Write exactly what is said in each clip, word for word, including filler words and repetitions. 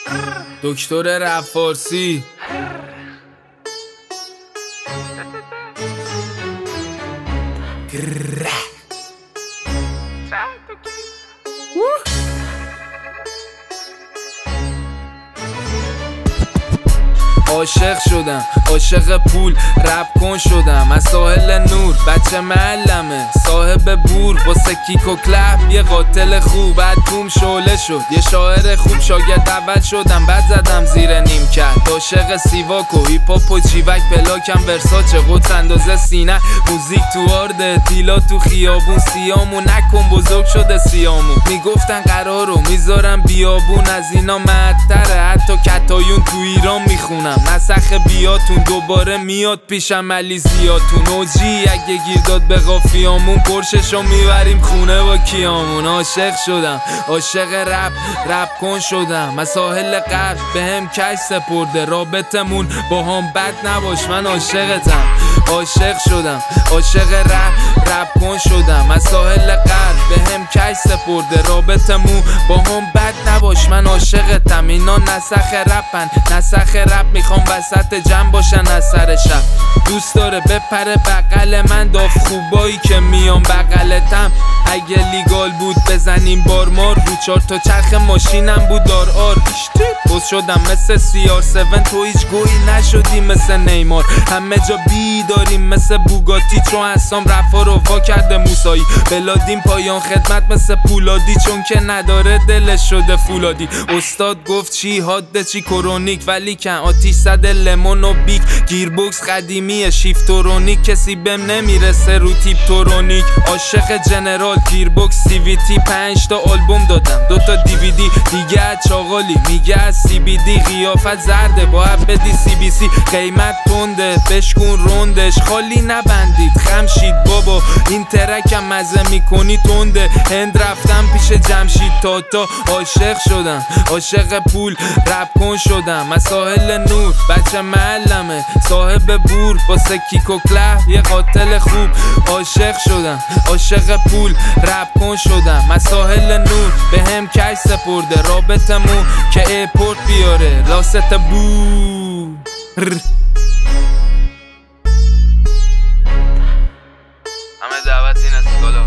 دکتر رپ فارسی عاشق شدم، عاشق پول رپ کن شدم، از ساحل نور بچه معلمه صاحب بور، واسه کیک و کلپ یه قاتل خوب، بعد توم شعله شد یه شاعر خوب، شاگرد اول شدم بعد زدم زیر نیم کرد، عاشق سیواک و هیپ هاپ و جیوک، پلاکم ورساچه قدس اندازه سینه، موزیک تو آرده تیلا تو خیابون، سیامو نکن بزرگ شده سیامو، میگفتن قرارو میذارم بیابون، از اینا معطره حتی کتایون تو ایران میخونم، نسخ بیاتون دوباره میاد پیشم علی زیاتون، اوجی اگه گیر داد به قافیامون، پرششو میبریم خونه با کیامون، عاشق شدم عاشق رپ رپ کن شدم، از ساحل غرب به هم کش سپرده، رابطمون با هم بد نباش من عاشقتم، عاشق شدم عاشق رپ رپ کن شدم، از ساحل غرب به هم کش سپرده، رابطمون با هم بد نباش من عاشقتم، اینا نسخ رپن نسخ رپ، میخوام وسط جمع باشن از سر شب، دوست داره بپره بغل من، داف خوبایی که میام بغلتم، اگه لیگال بود بزنیم بارمار، رو چار تا چرخ ماشینم بود دار آر، بوز شدم مثل سی آر هفت، تو هیچ گویی نشدی مثل نیمار، همه جا بی داریم مثل بوگاتی، چون حسام رفا رو وا کرده موسایی، بلادیم پایان خدمت مثل پولادی، چون که نداره دلش شده فولادی، استاد گفت چی حاده چی کرونیک، ولی کن آتیش زده لمون و بیک، گیربوکس قدیمیه شیفتورونیک، کسی بهم نمیرسه رو تیپ تورونیک، عاشق جنرال گیربوکس سی وی تی، پنج تا آلبوم دادم دو تا دی وی دی، دیگه از چاقالی میگه از سی بی دی، قیافت زرده باید بدی سی بی سی، قیمت تنده بشکون روندش، خالی نبندید خمشید بابا، این ترکم مزه میکنی تنده، هند رفتم پیش جمشید تاتا، عاشق شدم عاشق پول رپ کن شدم، از ساحل نور بچه معلمه صاحب بور، واسه کیک و کلپ یه قاتل خوب، عاشق شدم عاشق پول رپ کن شدم، از ساحل نور به هم کش سپرده، رابطمون که ایپورت بیاره لاست بو همه دعوت این اسکالا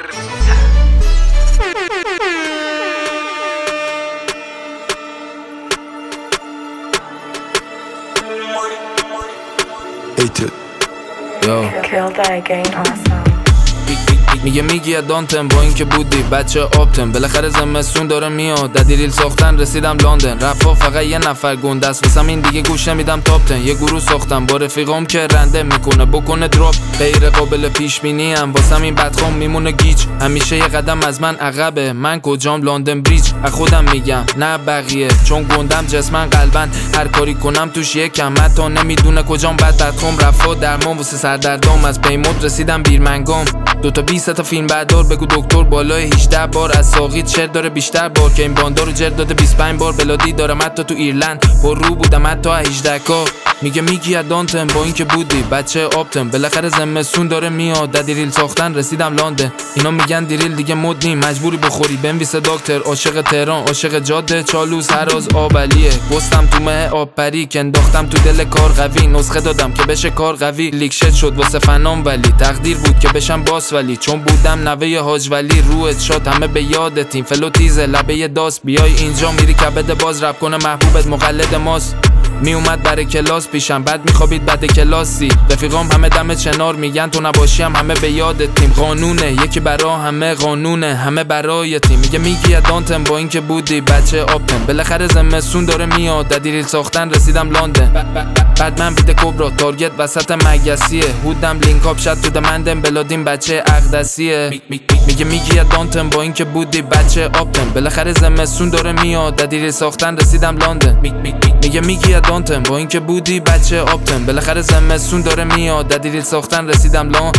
میگه میگی ادانتم با این که بودی بچه آبتم، بالاخره زمستون داره میاد، ددیریل ساختن رسیدم لندن، رفا فقط یه نفر گنده است واسم، این دیگه گوش نمیدم تاپتن، یه گروه ساختم با رفیقام که رنده میکنه بکنه دراپ، غیر قابل پیش بینی ام واسم این بدخوام میمونه گیج، همیشه یه قدم از من عقبه، من کجام لندن بریج، از خودم میگم نه بقیه، چون گندم جسمن قلبن، هر کاری کنم توش یکم، حتی نمیدونه کجام بد بدخوام، رفا درمان واسه سردردام، از پیمود رسیدم بیرمنگام، دو تا بیست تا فیلم بردار بگو دکتر بالای هجده بار، از ساقید چر داره بیشتر بار، که این باندار رو جر داده بیست و پنج بار، بلادی دارم حتی تو ایرلند، پر رو بودم حتی هجده کا، میگه میگی ادانتم با این که بودی بچه آبتم، بالاخره زمستون داره میاد، ددیریل ساختن رسیدم لندن، اینا میگن دیریل دیگه مد نیم، مجبوری بخوری بنویسه دکتر، عاشق تهران عاشق جاده چالوس هراز آبلیه، گستم تو مه آب پری که انداختم تو دل کار قوی، نسخه دادم که بشه کار قوی، لیک شد شد واسه فنام، ولی تقدیر بود که بشم باس، ولی چون بودم نوه حاج ولی روت شد همه به یادتیم، فلو تیزه لبه داست، بیای اینجا میری کبد باز، رپ کنه محبوبت مقلد ماست، می اومد برای کلاس پیشم بعد میخوابید بعد کلاسی، رفیقام همه دم چنار میگن تو نباشی هم همه به یادتیم، قانونه یکی برا همه قانونه همه برای تیم، میگه میگی ادانتم با این که بودی بچه آبتم، بالاخره زمستون داره میاد، ددیریل ساختن رسیدم لندن، بعد من بیت کبرا تارگت وسط مگسیه، هودم لینک اپ شد تو دمندم، بلادیم بچه اقدسیه، میگه میگی ادانتم با این که بودی بچه آبتم، بالاخره زمستون داره میاد، ددیریل ساختن رسیدم لندن، میگه میگی ادانتم با این که بودی بچه آبتم، بالاخره زمستون داره میاد، ددیریل ساختن رسیدم لندن،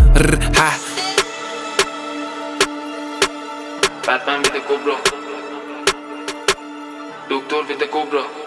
بعد من بیت کبرا دکتر بیت کبرا